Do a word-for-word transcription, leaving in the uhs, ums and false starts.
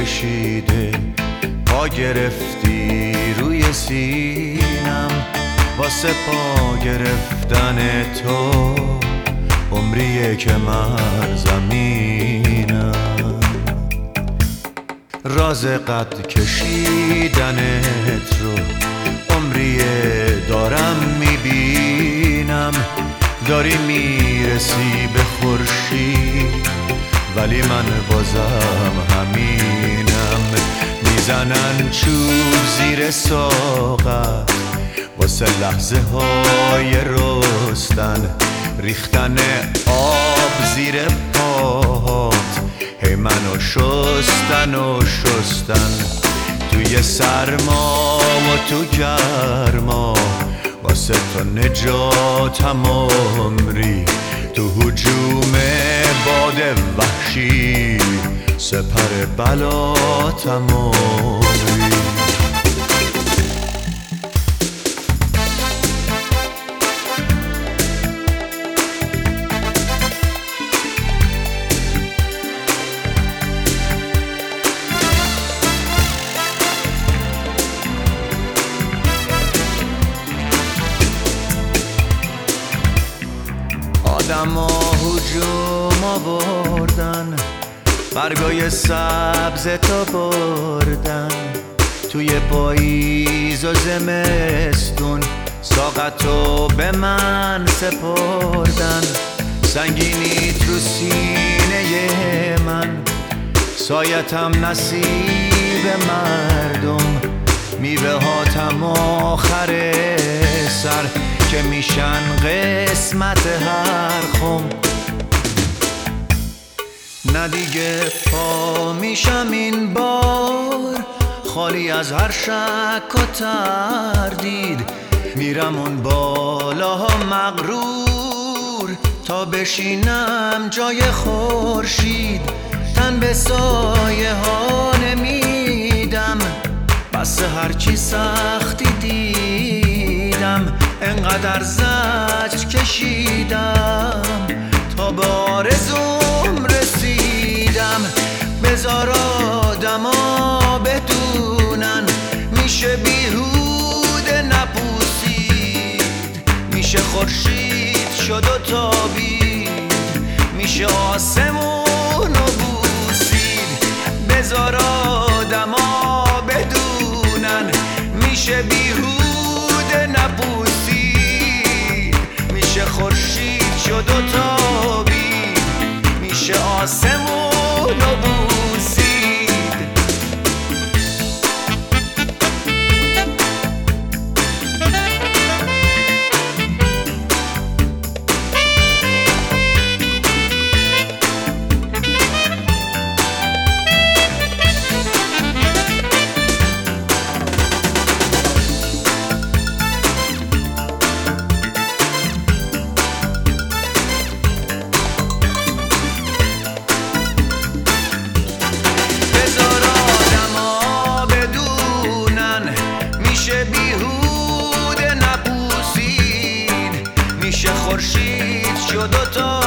کشیده پا گرفتی روی سینم، واسه پا گرفتن تو عمریه که من زمینم. راز قد کشیدنت رو عمریه دارم میبینم، داری میرسی به خورشید ولی من بازم همینم. میزنن چوب زیر ساقت واسه لحظه های رستن، ریختن آب زیر پاهات هی منو شستن و شستن. توی سرما و تو گرما واسه تو نجاتم عمری، تو هجوم باد وحشی سپر بلاتم عمری. آدما هجوم آوردن، برگای سبز تا بردن، توی پاییز و زمستون ساقتو به من سپردن. سنگینی تو سینه من، سایتم نصیب مردم، میوه هاتم آخر سر که میشن قسمت هر خم. نه دیگه پا میشم این بار خالی از هر شک و تردید، میرم اون بالاها مغرور تا بشینم جای خورشید. تن به سایه ها نمیدم، بس هرچی سختی دیدم، انقدر زجر کشیدم تا به آرزوم رسیدم. بذار آدما بدونن میشه بیهوده نپوسید، میشه خورشید شد و تابید، میشه آسمون و بوسید. بذار آدما بدونن میشه بیهوده نپوسید، میشه خورشید شد و تابید، میشه آسمون و بوسید. بیهوده نپوسید، میشه خورشید شد و تا